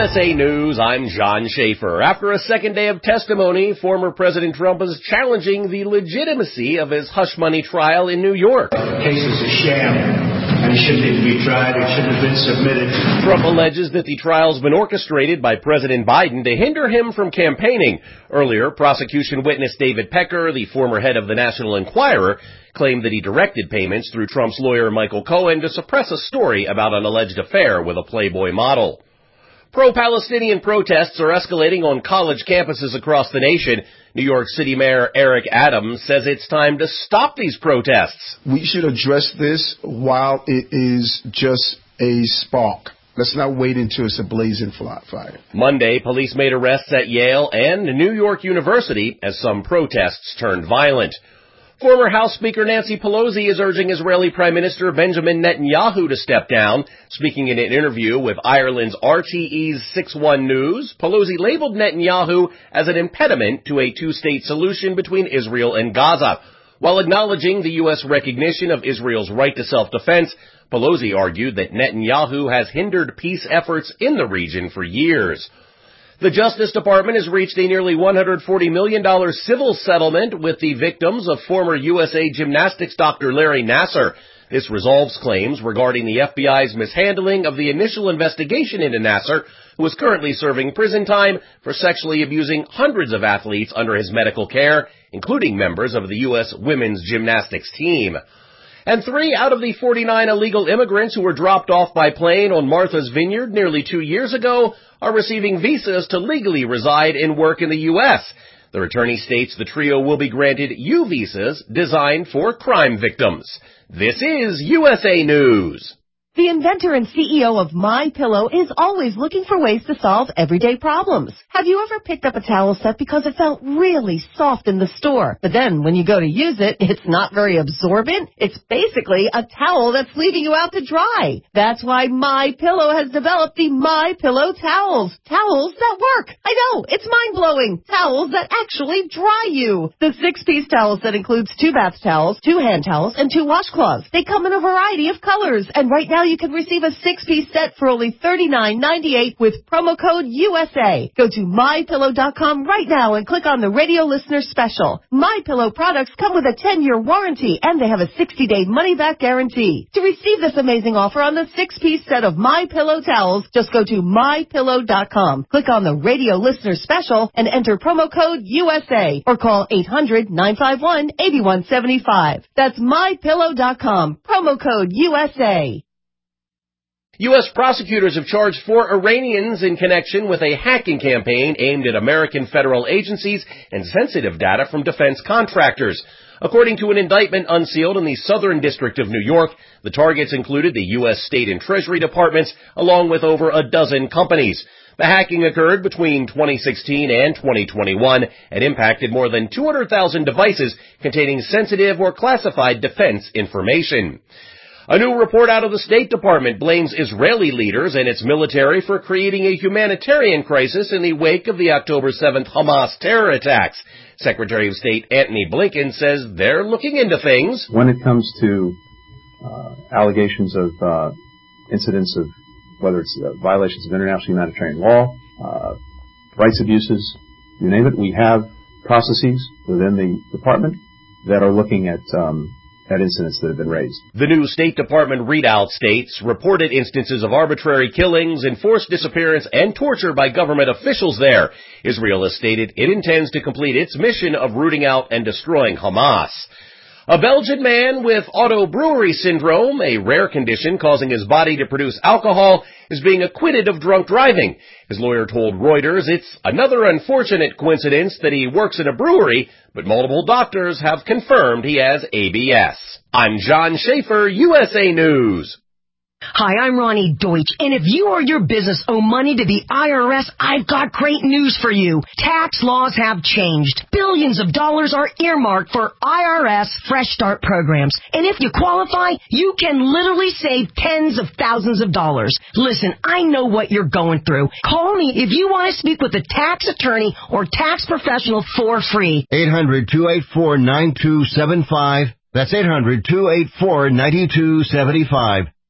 USA News, I'm John Schaefer. After a second day of testimony, former President Trump is challenging the legitimacy of his hush money trial in New York. The case is a sham, and it shouldn't even be tried. It shouldn't have been submitted. Trump alleges that the trial's been orchestrated by President Biden to hinder him from campaigning. Earlier, prosecution witness David Pecker, the former head of the National Enquirer, claimed that he directed payments through Trump's lawyer Michael Cohen to suppress a story about an alleged affair with a Playboy model. Pro-Palestinian protests are escalating on college campuses across the nation. New York City Mayor Eric Adams says it's time to stop these protests. We should address this while it is just a spark. Let's not wait until it's a blazing fire. Monday, police made arrests at Yale and New York University as some protests turned violent. Former House Speaker Nancy Pelosi is urging Israeli Prime Minister Benjamin Netanyahu to step down. Speaking in an interview with Ireland's RTE's 6-1 News, Pelosi labeled Netanyahu as an impediment to a two-state solution between Israel and Gaza. While acknowledging the U.S. recognition of Israel's right to self-defense, Pelosi argued that Netanyahu has hindered peace efforts in the region for years. The Justice Department has reached a nearly $140 million civil settlement with the victims of former USA Gymnastics Dr. Larry Nassar. This resolves claims regarding the FBI's mishandling of the initial investigation into Nassar, who is currently serving prison time for sexually abusing hundreds of athletes under his medical care, including members of the U.S. women's gymnastics team. And 3 out of the 49 illegal immigrants who were dropped off by plane on Martha's Vineyard nearly 2 years ago are receiving visas to legally reside and work in the U.S. The attorney states the trio will be granted U visas designed for crime victims. This is USA News. The inventor and CEO of MyPillow is always looking for ways to solve everyday problems. Have you ever picked up a towel set because it felt really soft in the store, but then when you go to use it, it's not very absorbent? It's basically a towel that's leaving you out to dry. That's why MyPillow has developed the MyPillow towels. Towels that work. I know, it's mind-blowing. Towels that actually dry you. The 6-piece towel set includes 2 bath towels, 2 hand towels, and 2 washcloths. They come in a variety of colors, and right now you can receive a 6-piece set for only $39.98 with promo code USA. Go to MyPillow.com right now and click on the radio listener special. MyPillow products come with a 10-year warranty and they have a 60-day money-back guarantee. To receive this amazing offer on the 6-piece set of MyPillow towels, just go to MyPillow.com. Click on the radio listener special and enter promo code USA or call 800-951-8175. That's MyPillow.com. Promo code USA. U.S. prosecutors have charged 4 Iranians in connection with a hacking campaign aimed at American federal agencies and sensitive data from defense contractors. According to an indictment unsealed in the Southern District of New York, the targets included the U.S. State and Treasury Departments, along with over a dozen companies. The hacking occurred between 2016 and 2021 and impacted more than 200,000 devices containing sensitive or classified defense information. A new report out of the State Department blames Israeli leaders and its military for creating a humanitarian crisis in the wake of the October 7th Hamas terror attacks. Secretary of State Antony Blinken says they're looking into things. When it comes to allegations of incidents of whether it's violations of international humanitarian law, rights abuses, you name it, we have processes within the department that are looking at incidents that have been raised. The new State Department readout states reported instances of arbitrary killings, enforced disappearance, and torture by government officials there. Israel has stated it intends to complete its mission of rooting out and destroying Hamas. A Belgian man with auto-brewery syndrome, a rare condition causing his body to produce alcohol, is being acquitted of drunk driving. His lawyer told Reuters it's another unfortunate coincidence that he works in a brewery, but multiple doctors have confirmed he has ABS. I'm John Schaefer, USA News. Hi, I'm Ronnie Deutsch, and if you or your business owe money to the IRS, I've got great news for you. Tax laws have changed. Billions of dollars are earmarked for IRS Fresh Start programs, and if you qualify, you can literally save tens of thousands of dollars. Listen, I know what you're going through. Call me if you want to speak with a tax attorney or tax professional for free. 800-284-9275. That's 800-284-9275.